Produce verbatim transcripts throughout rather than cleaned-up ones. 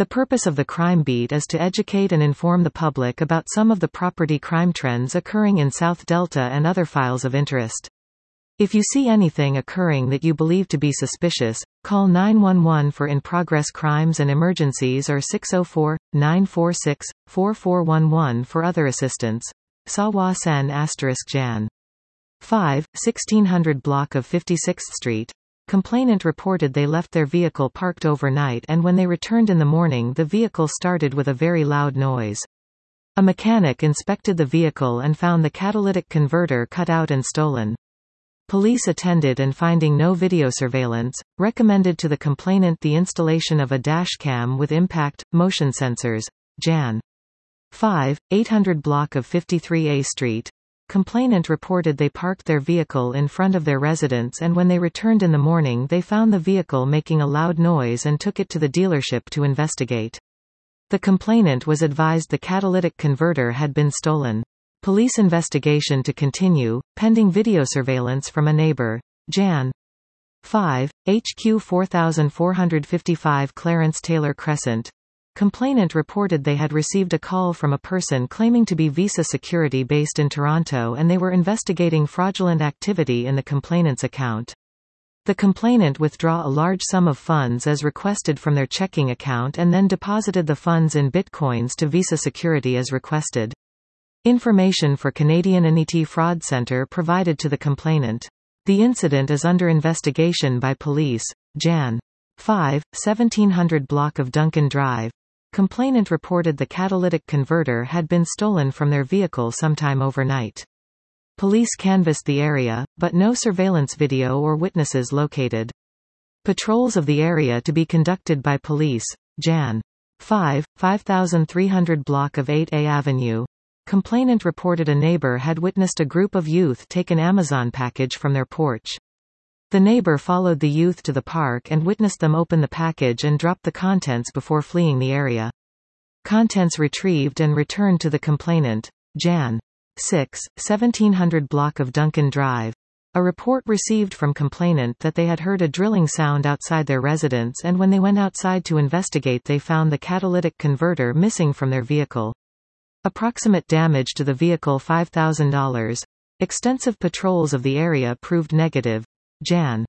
The purpose of the Crime Beat is to educate and inform the public about some of the property crime trends occurring in South Delta and other files of interest. If you see anything occurring that you believe to be suspicious, call nine one one for in-progress crimes and emergencies or six oh four, nine four six, four four one one for other assistance. Sawa Sen asterisk Jan. five, sixteen hundred block of fifty-sixth Street. Complainant reported they left their vehicle parked overnight and when they returned in the morning the vehicle started with a very loud noise. A mechanic inspected the vehicle and found the catalytic converter cut out and stolen. Police attended and finding no video surveillance, recommended to the complainant the installation of a dash cam with impact, motion sensors. Jan. five, eight hundred block of fifty-three A Street. Complainant reported they parked their vehicle in front of their residence and when they returned in the morning they found the vehicle making a loud noise and took it to the dealership to investigate. The complainant was advised the catalytic converter had been stolen. Police investigation to continue, pending video surveillance from a neighbor. Jan. five, H Q four four five Clarence Taylor Crescent. Complainant reported they had received a call from a person claiming to be Visa Security based in Toronto and they were investigating fraudulent activity in the complainant's account. The complainant withdraw a large sum of funds as requested from their checking account and then deposited the funds in bitcoins to Visa Security as requested. Information for Canadian N E T Fraud Centre provided to the complainant. The incident is under investigation by police. Jan. five, seventeen hundred block of Duncan Drive. Complainant reported the catalytic converter had been stolen from their vehicle sometime overnight. Police canvassed the area, but no surveillance video or witnesses located. Patrols of the area to be conducted by police. Jan. five, five thousand three hundred block of eight A Avenue. Complainant reported a neighbor had witnessed a group of youth take an Amazon package from their porch. The neighbor followed the youth to the park and witnessed them open the package and drop the contents before fleeing the area. Contents retrieved and returned to the complainant. Jan. six, seventeen hundred block of Duncan Drive. A report received from complainant that they had heard a drilling sound outside their residence and when they went outside to investigate they found the catalytic converter missing from their vehicle. Approximate damage to the vehicle five thousand dollars. Extensive patrols of the area proved negative. Jan.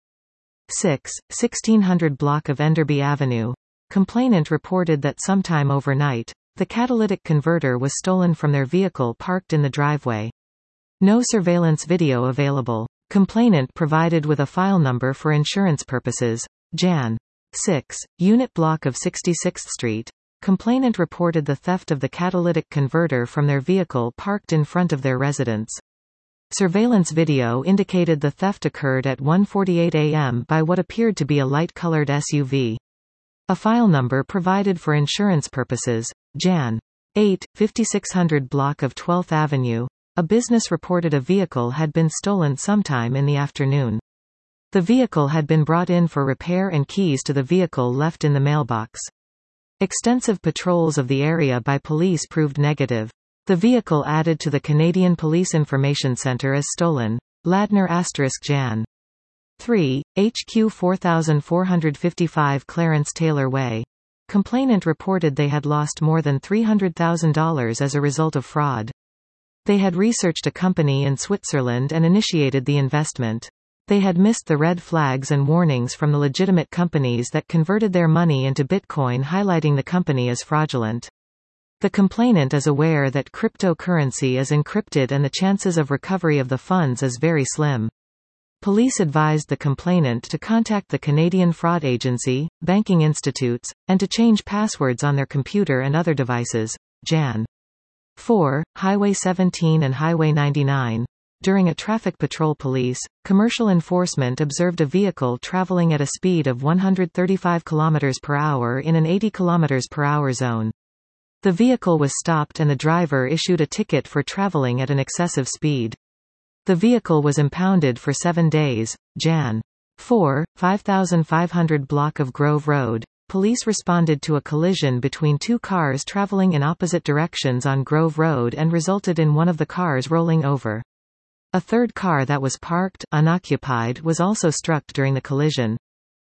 six, sixteen hundred block of Enderby Avenue. Complainant reported that sometime overnight, the catalytic converter was stolen from their vehicle parked in the driveway. No surveillance video available. Complainant provided with a file number for insurance purposes. Jan. six, unit block of sixty-sixth Street. Complainant reported the theft of the catalytic converter from their vehicle parked in front of their residence. Surveillance video indicated the theft occurred at one forty-eight A M by what appeared to be a light-colored S U V. A file number provided for insurance purposes. Jan. eight, fifty-six hundred block of twelfth Avenue. A business reported a vehicle had been stolen sometime in the afternoon. The vehicle had been brought in for repair and keys to the vehicle left in the mailbox. Extensive patrols of the area by police proved negative. The vehicle added to the Canadian Police Information Centre as stolen. Ladner asterisk Jan. three, H Q four four five five Clarence Taylor Way. Complainant reported they had lost more than three hundred thousand dollars as a result of fraud. They had researched a company in Switzerland and initiated the investment. They had missed the red flags and warnings from the legitimate companies that converted their money into Bitcoin, highlighting the company as fraudulent. The complainant is aware that cryptocurrency is encrypted and the chances of recovery of the funds is very slim. Police advised the complainant to contact the Canadian Fraud Agency, banking institutes, and to change passwords on their computer and other devices. Jan. four, Highway seventeen and Highway ninety-nine. During a traffic patrol, police, commercial enforcement observed a vehicle traveling at a speed of one hundred thirty-five kilometers per hour in an eighty kilometers per hour zone. The vehicle was stopped and the driver issued a ticket for traveling at an excessive speed. The vehicle was impounded for seven days. Jan. four, five thousand five hundred block of Grove Road. Police responded to a collision between two cars traveling in opposite directions on Grove Road and resulted in one of the cars rolling over. A third car that was parked, unoccupied, was also struck during the collision.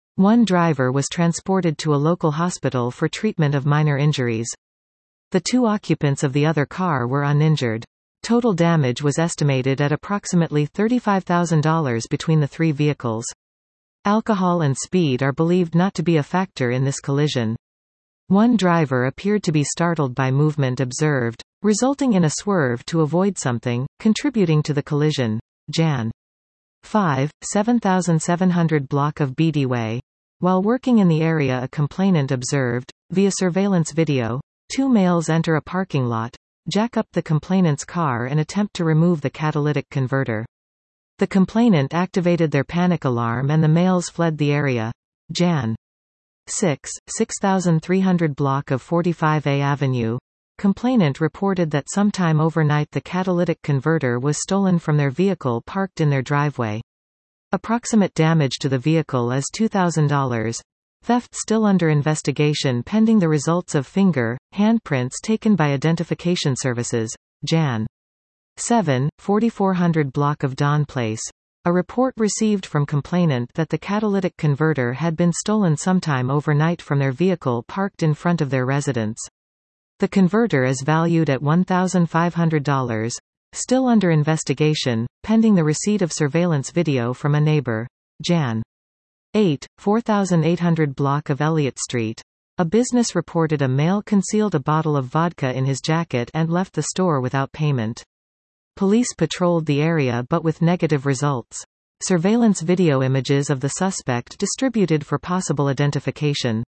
One driver was transported to a local hospital for treatment of minor injuries. The two occupants of the other car were uninjured. Total damage was estimated at approximately thirty-five thousand dollars between the three vehicles. Alcohol and speed are believed not to be a factor in this collision. One driver appeared to be startled by movement observed, resulting in a swerve to avoid something, contributing to the collision. Jan. five, seven thousand seven hundred block of Beatty Way. While working in the area, a complainant observed, via surveillance video, two males enter a parking lot, jack up the complainant's car and attempt to remove the catalytic converter. The complainant activated their panic alarm and the males fled the area. Jan. six, six thousand three hundred block of forty-five A Avenue. Complainant reported that sometime overnight the catalytic converter was stolen from their vehicle parked in their driveway. Approximate damage to the vehicle is two thousand dollars. Theft still under investigation pending the results of finger, handprints taken by identification services. Jan. seven, forty-four hundred block of Don Place. A report received from complainant that the catalytic converter had been stolen sometime overnight from their vehicle parked in front of their residence. The converter is valued at one thousand five hundred dollars. Still under investigation, pending the receipt of surveillance video from a neighbor. Jan. eight, four thousand eight hundred block of Elliott Street. A business reported a male concealed a bottle of vodka in his jacket and left the store without payment. Police patrolled the area but with negative results. Surveillance video images of the suspect distributed for possible identification.